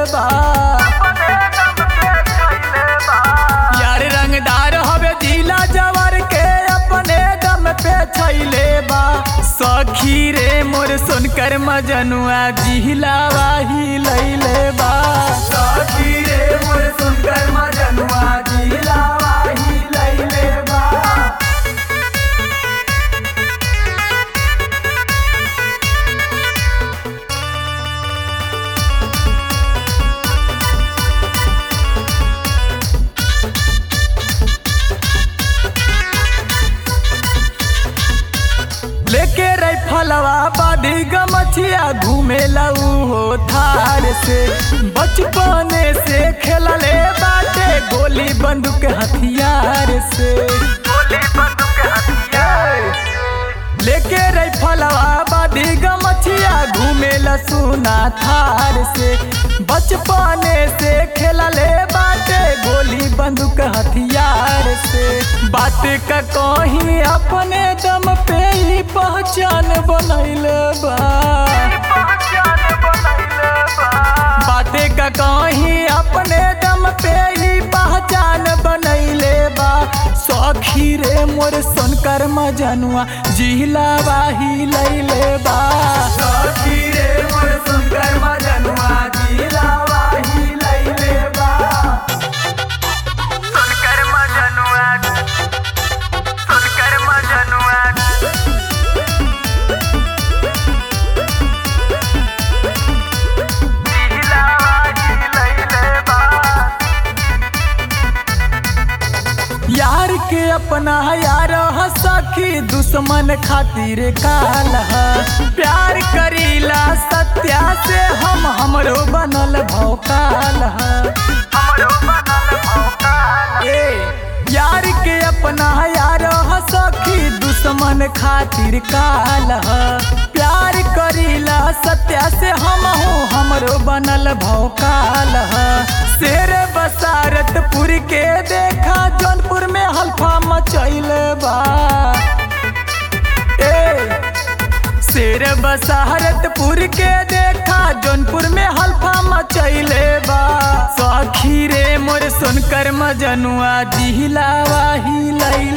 बा। यार रंगदार हवे जिला जवार के अपने दम पे छैले बा। सखी रे मोर सुनकर मजनुआ जिला वाही लैले बा। सखी रे मोर सुनकर मजनुआ जिला वाही लैले बा। लेके राइफलवा बाधी गमछिया घूमे लऊ हो थार से। बचपने से खेलले बाटे गोली बंदूक हथियार से। लेके राइफलवा बाधी गमछिया घूमे लसूना थार से। बचपने से खेलले बाटे गोली बंदूक हथियार से। बात का कहीं अपने दम पे ही पहचान बनैले बा। बातें का कहीं अपने दम पे ही पहचान बनैले बा। सखी रे मोर सुनकर मजनुआ जिला वाही लैले बा। सखी रे मोर सुनकर मजनुआ जिला वाही लैले बा। सुनकर मजनुआ जिला वाही लैले बा। यार के अपना यार सखी दुश्मन खातिर काल है। प्यार करीला सत्या से हमरो बनल भौकाल है। हमरो बनल भौकाल। यार के अपना यार सखी दुश्मन खातिर काल है। प्यार करीला सत्या से हमरो बनल भौकाल है। शेर बसारतपुर के देखा जौनपुर में हल्फा मचैले बा। शेर बसारतपुर के देखा जौनपुर में हल्फा मचैले बा। सखी रे मोर सुनकर मजनुआ जिला वाही लैले